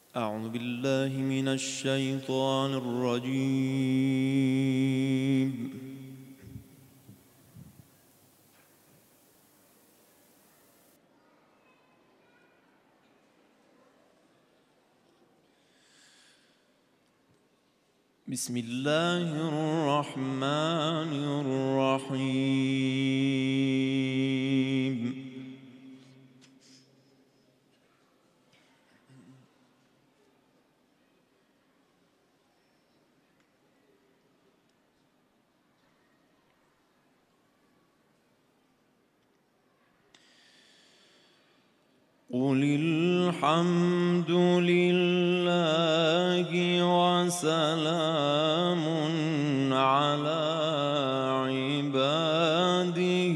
أعوذ بالله من الشيطان الرجيم. بسم الله الرحمن الرحيم. قل الحمد لله وسلام على عباده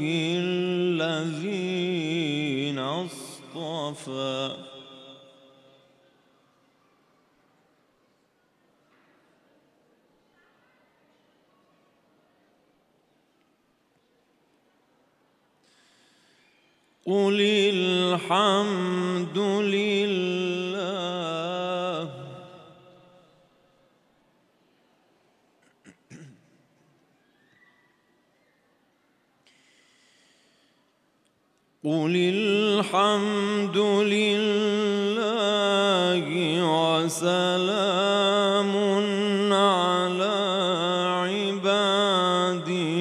الذين اصطفى. قل الحمد لله قل الحمد لله وسلام على عباده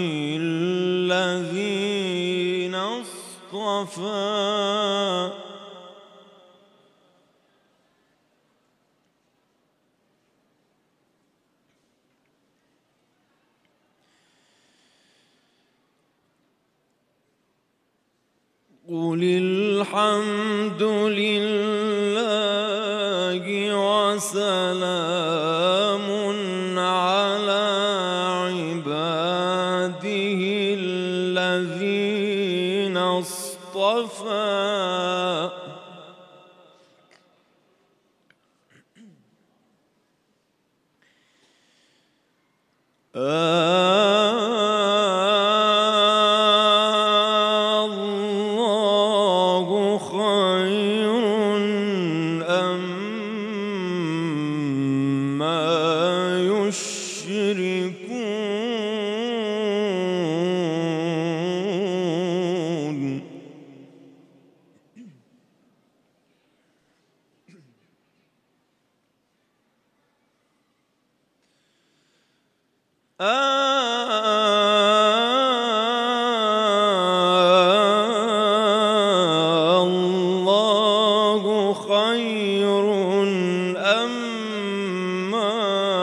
الذين اصطفى. قل الحمد لله وسلام على عباده الذين اصطفى. الله خير أما يشركون. الله خير أما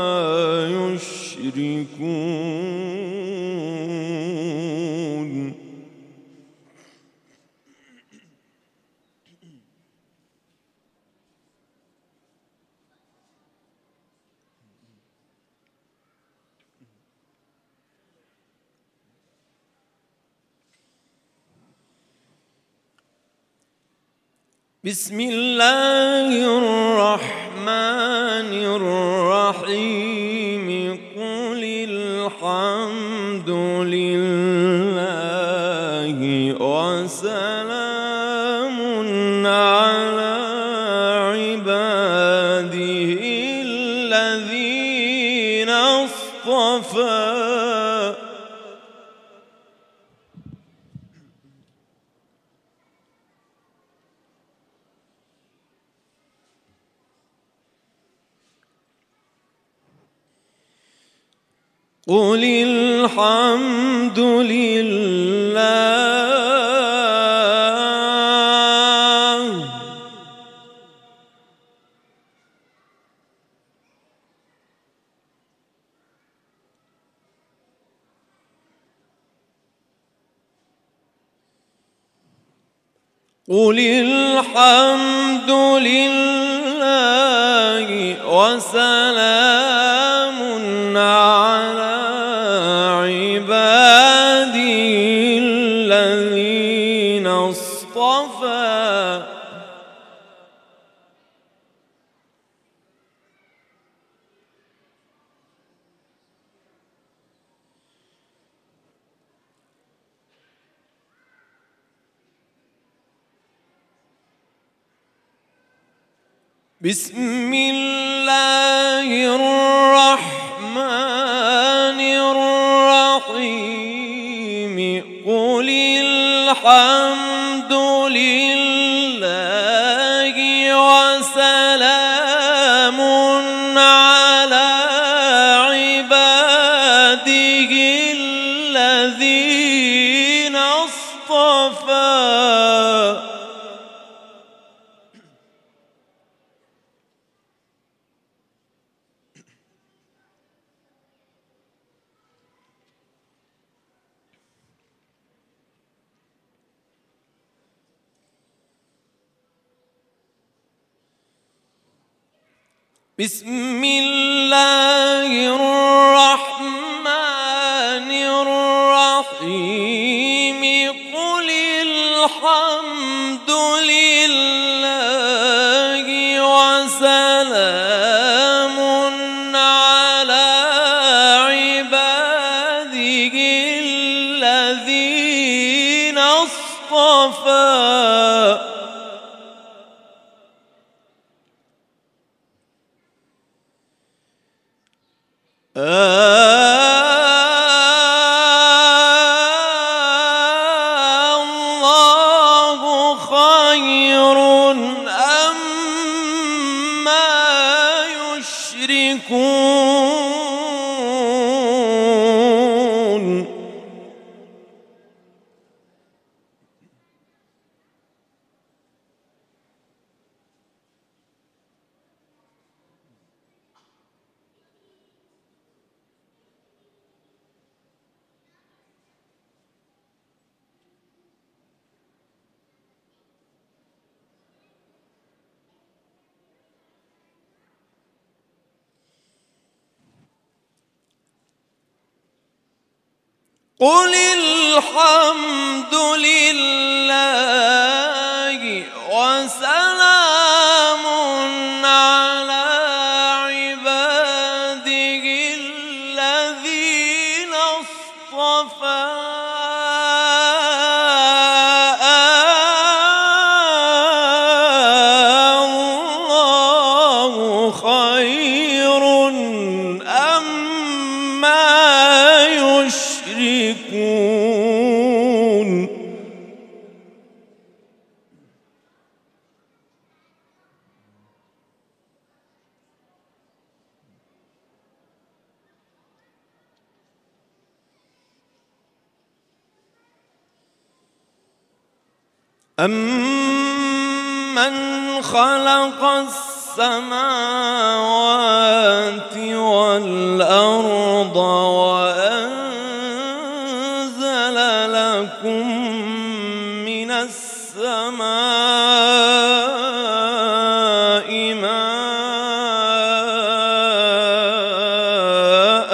يشركون. بسم الله الرحمن الرحيم. قل الحمد لله وسلام على عباده الذين اصطفى. قل الحمد لله قل الحمد لله وسلام على عباده الذين اصطفى. بسم الله الرحمن الرحيم قل الحمد لله وسلام على عباده الذين اصطفى بسم الله الرحمن الرحيم قل الحمد لله وسلام على عباده الذين اصطفى الله خير أما يشركون قل الحمد لله وسلام على عباده الذين اصطفى الله خير أما يشركون أَمَّنْ خَلَقَ السَّمَاوَاتِ وَالْأَرْضَ وَأَنزَلَ لَكُم مِّنَ السَّمَاءِ مَاءً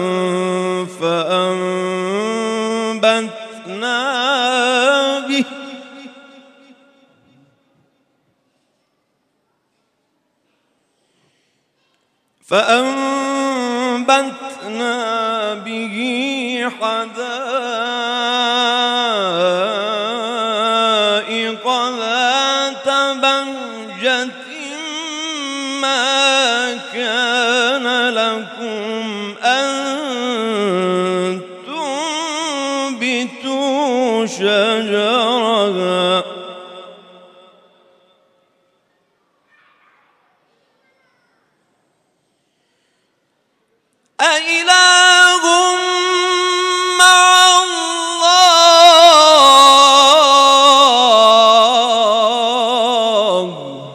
فأنبتنا به حدائق ذات بهجة ما كان لكم أن تنبتوا شجرها أإله مع الله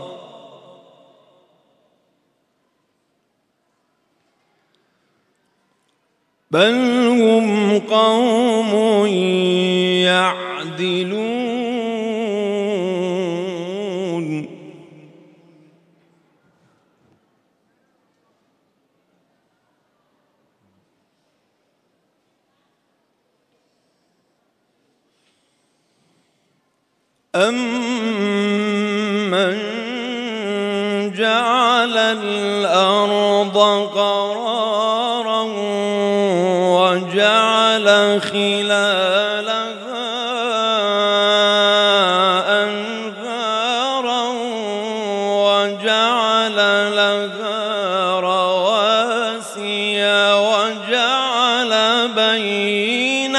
بل هم قوم يعدلون أَمَّنْ جَعَلَ الْأَرْضَ قَرَارًا وَجَعَلَ خِلَالَهَا أَنْهَارًا وَجَعَلَ وجعل لها رواسي وجعل بين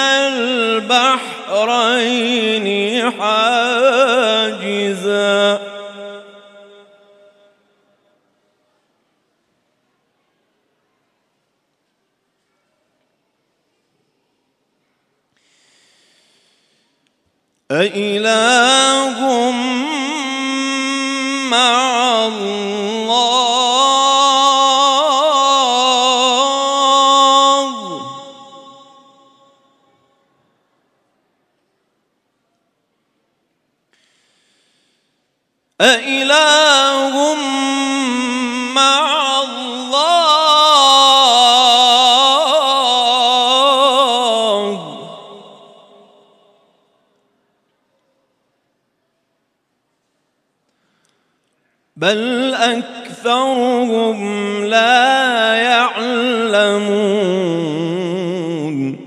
البحرين حاجزا أإله مع الله أإله مع الله بل أكثرهم لا يعلمون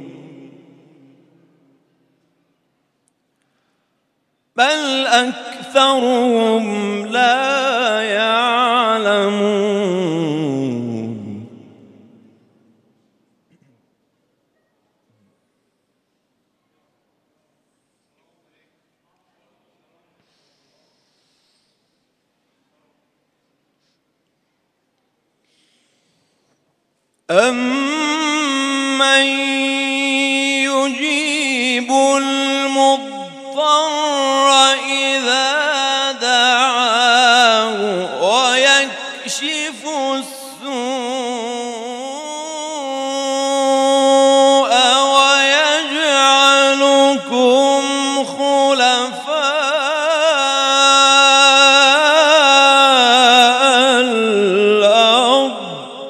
بل أكثرهم لا يعلمون أَمَّن يُجِيبُ المضطر إذا دعاه ويكشف السوء ويجعلكم خلفاء الأرض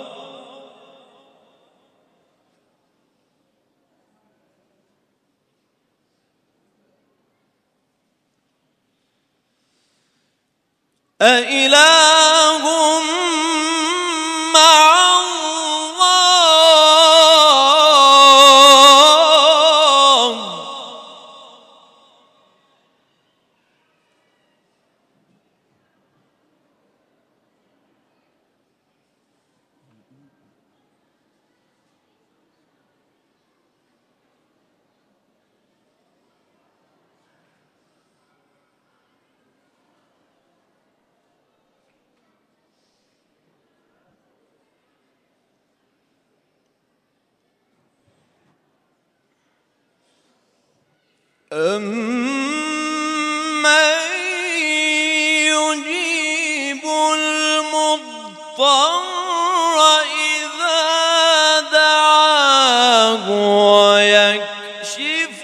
أإله مع الله أَمَّن يُجِيبُ المضطر إذا دعاه ويكشف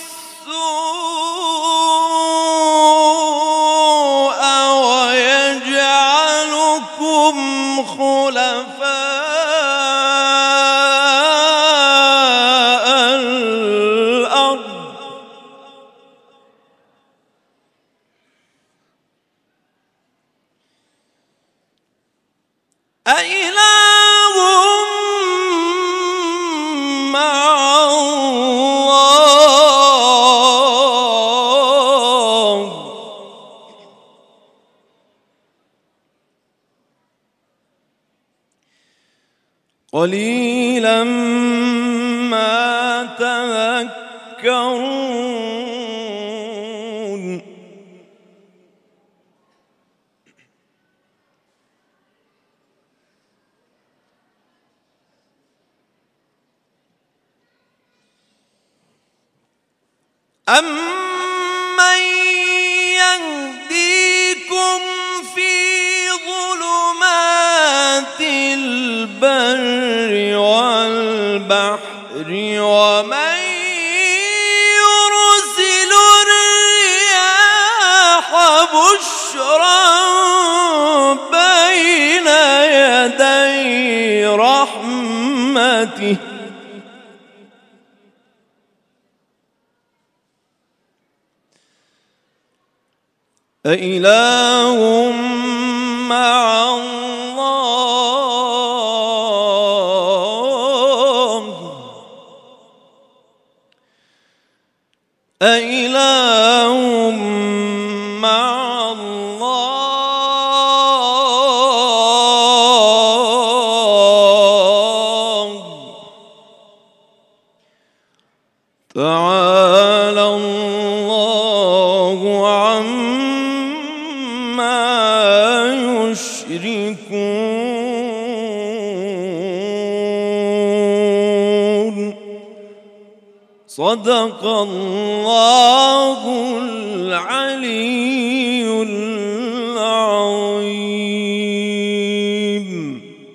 السوء ويجعلكم خلفاء الأرض أإله مع الله قليلا ما تذكرون أَمَّن يَهْدِيكُمْ فِي ظُلُمَاتِ الْبَرِّ وَالْبَحْرِ وَمَن يُرْسِلُ الرِّيَاحَ بُشْرًا بَيْنَ يَدَيْ رَحْمَتِهِ أإله مع الله أإله مع الله تعالى الله عما يشركون. صدق الله العلي